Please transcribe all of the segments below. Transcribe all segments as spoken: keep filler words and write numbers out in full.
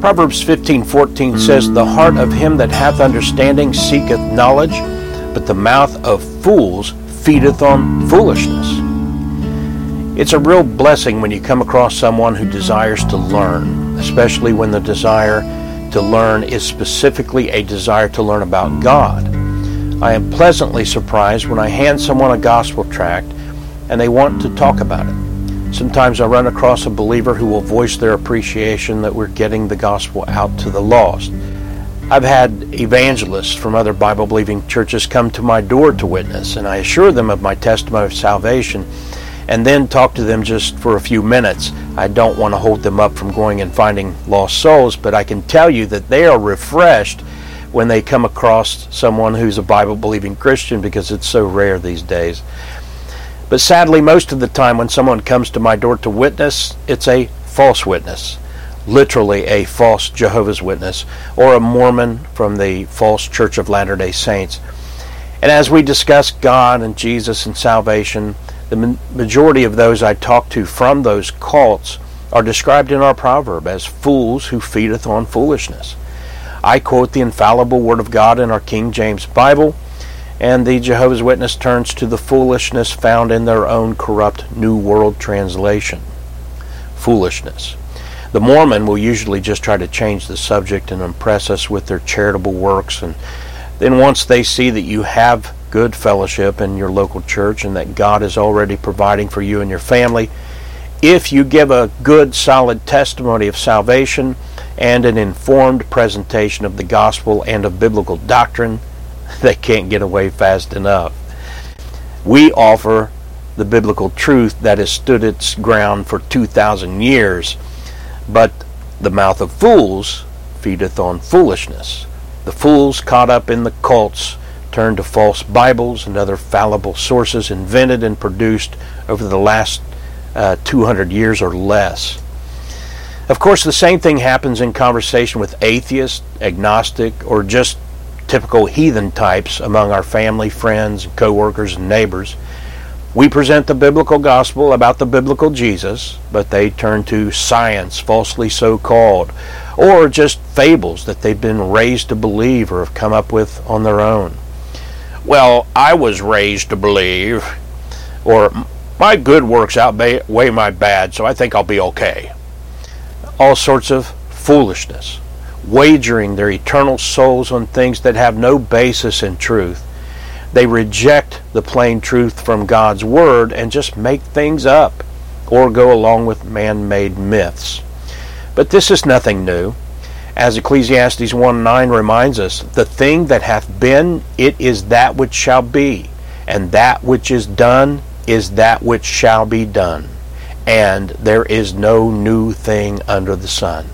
Proverbs fifteen fourteen says, "The heart of him that hath understanding seeketh knowledge, but the mouth of fools feedeth on foolishness." It's a real blessing when you come across someone who desires to learn, especially when the desire to learn is specifically a desire to learn about God. I am pleasantly surprised when I hand someone a gospel tract and they want to talk about it. Sometimes I run across a believer who will voice their appreciation that we're getting the gospel out to the lost. I've had evangelists from other Bible-believing churches come to my door to witness, and I assure them of my testimony of salvation and then talk to them just for a few minutes. I don't want to hold them up from going and finding lost souls, but I can tell you that they are refreshed when they come across someone who's a Bible-believing Christian, because it's so rare these days. But sadly, most of the time when someone comes to my door to witness, it's a false witness, literally a false Jehovah's Witness, or a Mormon from the false Church of Latter-day Saints. And as we discuss God and Jesus and salvation, the majority of those I talk to from those cults are described in our proverb as fools who feedeth on foolishness. I quote the infallible Word of God in our King James Bible, and the Jehovah's Witness turns to the foolishness found in their own corrupt New World Translation. Foolishness. The Mormon will usually just try to change the subject and impress us with their charitable works, and then once they see that you have good fellowship in your local church and that God is already providing for you and your family, if you give a good, solid testimony of salvation and an informed presentation of the gospel and of biblical doctrine, they can't get away fast enough. We offer the biblical truth that has stood its ground for two thousand years, but the mouth of fools feedeth on foolishness. The fools caught up in the cults turn to false Bibles and other fallible sources invented and produced over the last uh, two hundred years or less. Of course, the same thing happens in conversation with atheists, agnostic, or just typical heathen types among our family, friends, co-workers, and neighbors. We present the biblical gospel about the biblical Jesus, but they turn to science, falsely so called, or just fables that they've been raised to believe or have come up with on their own. Well, I was raised to believe, or my good works outweigh my bad, so I think I'll be okay. All sorts of foolishness, wagering their eternal souls on things that have no basis in truth. They reject the plain truth from God's Word and just make things up or go along with man-made myths. But this is nothing new. As Ecclesiastes one nine reminds us, the thing that hath been, it is that which shall be, and that which is done is that which shall be done, and there is no new thing under the sun.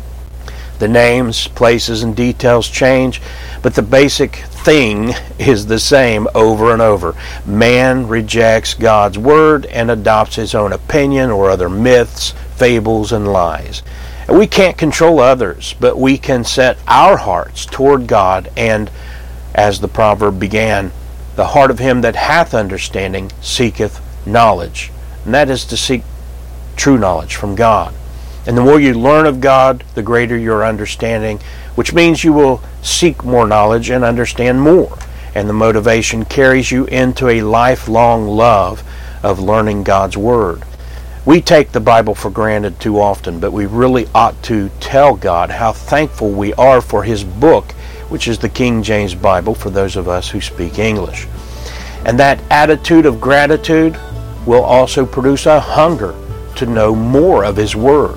The names, places, and details change, but the basic thing is the same over and over. Man rejects God's Word and adopts his own opinion or other myths, fables, and lies. And we can't control others, but we can set our hearts toward God, and, as the proverb began, the heart of him that hath understanding seeketh knowledge. And that is to seek true knowledge from God. And the more you learn of God, the greater your understanding, which means you will seek more knowledge and understand more. And the motivation carries you into a lifelong love of learning God's Word. We take the Bible for granted too often, but we really ought to tell God how thankful we are for His book, which is the King James Bible for those of us who speak English. And that attitude of gratitude will also produce a hunger to know more of His Word.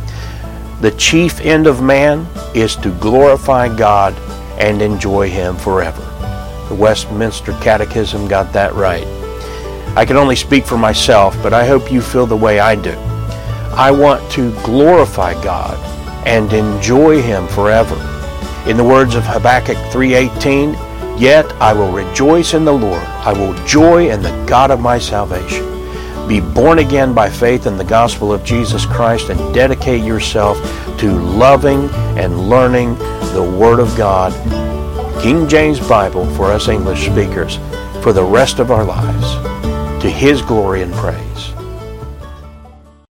The chief end of man is to glorify God and enjoy Him forever. The Westminster Catechism got that right. I can only speak for myself, but I hope you feel the way I do. I want to glorify God and enjoy Him forever. In the words of Habakkuk three eighteen, "Yet I will rejoice in the Lord. I will joy in the God of my salvation." Be born again by faith in the gospel of Jesus Christ and dedicate yourself to loving and learning the Word of God, King James Bible for us English speakers, for the rest of our lives, to His glory and praise.